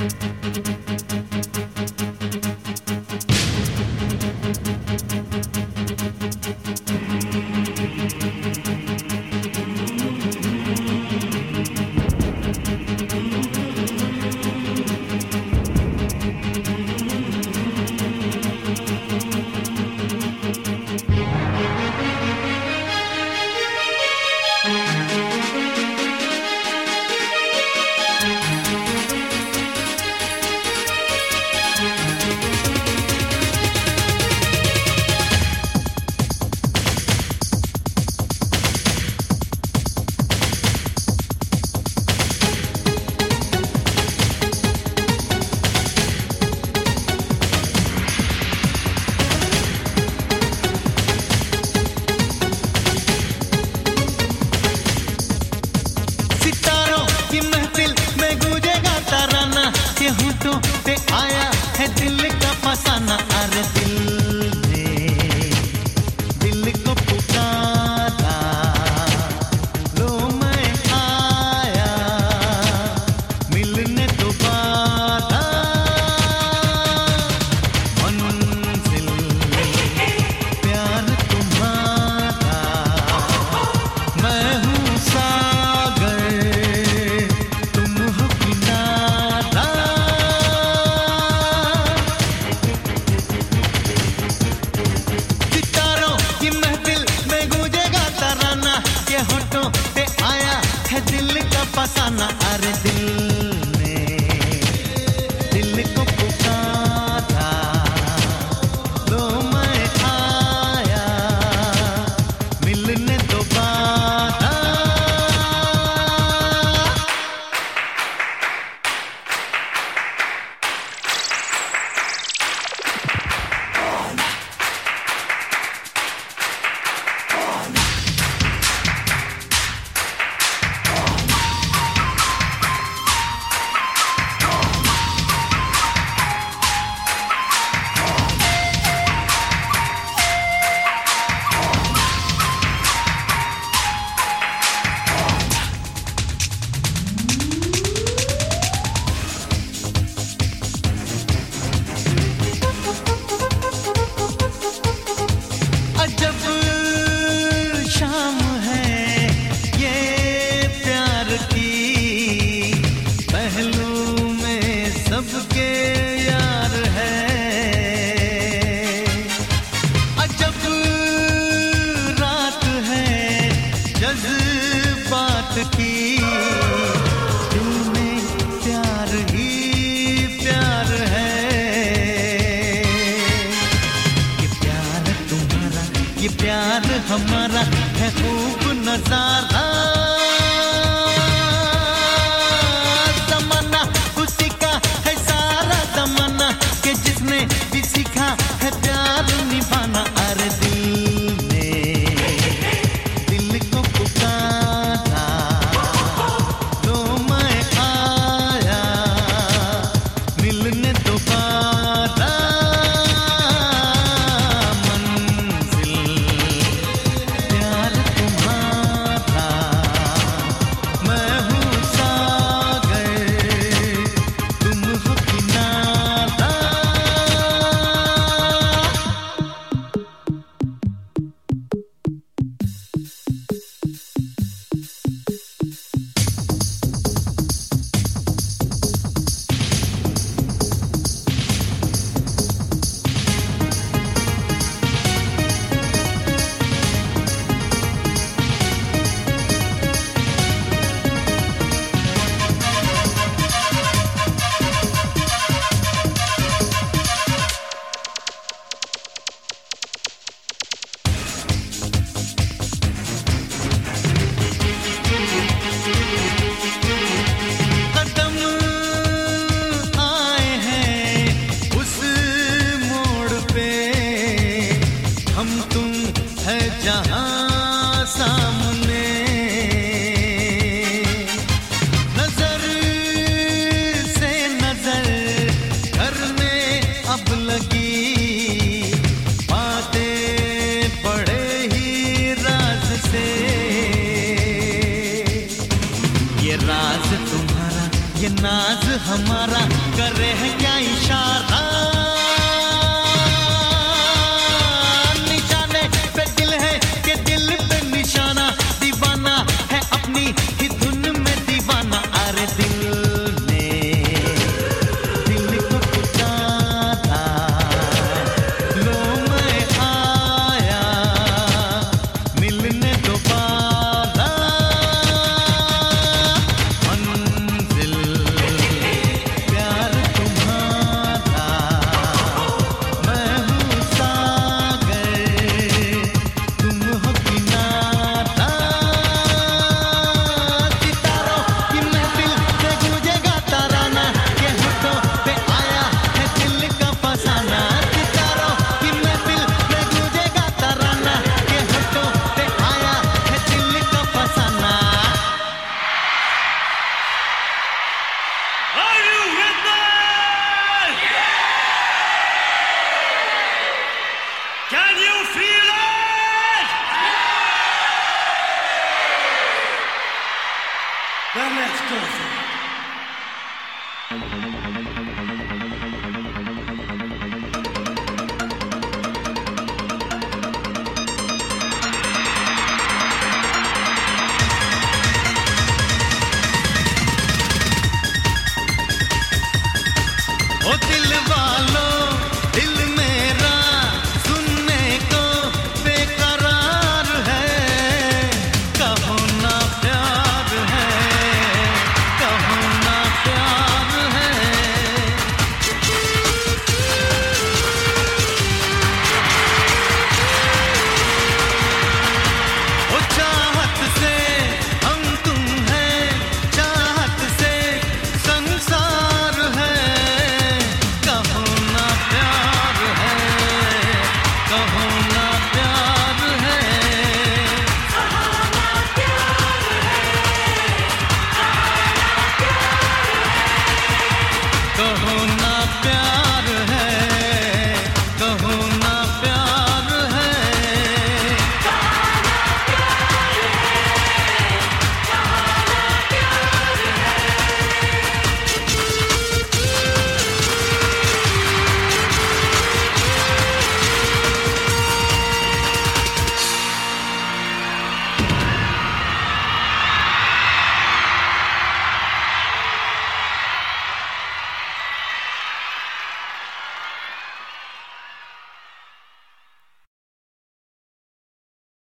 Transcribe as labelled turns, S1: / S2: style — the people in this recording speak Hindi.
S1: होठों पे आया है दिल का फसाना। अरे दिल को पुकारा, लो मैं आया मिलने दोबारा। मंजिल प्यार तुम्हारा, मैं हूँ सागर तुम हो किनारा। सितारों की महफिल में गूंजेगा तराना, ये होठों पे आया है दिल का फसाना। अरे दिल को पुकारा, लो मैं आया मिलने दोबारा। अजब शाम है ये प्यार की, पहलू में सबके यार है। अजब रात है जज्बात की, दिल में प्यार ही प्यार है। ये प्यार हमारा है खूब नजारा। ज़माना उसी का है सारा ज़माना, कि जिसने भी सीखा है प्यार निभाना। अरे दिल को पुकारा, तो मैं आया मिलने दोबारा। जहां सामने नजर से नजर करने अब लगी, बातें बड़े ही राज से। ये राज तुम्हारा, ये नाज हमारा करे है क्या इशारा, निशाने पे दिल है कि दिल पे निशाना, दीवाना है अपनी ही धुन में दीवाना। अरे दिल ने दिल को पुकारा, लो मैं आया मिलने दोबारा। मंजिल प्यार तुम्हारा, मैं हूँ सागर तुम हो किनारा। सितारों की महफिल से गूंजेगा तराना, ये होठों पे आया है दिल का फसाना। सितारों की महफिल से गूंजेगा तराना, ये होठों पे आया है दिल का फसाना।
S2: Are you with me? Can you feel it? Then let's go for it.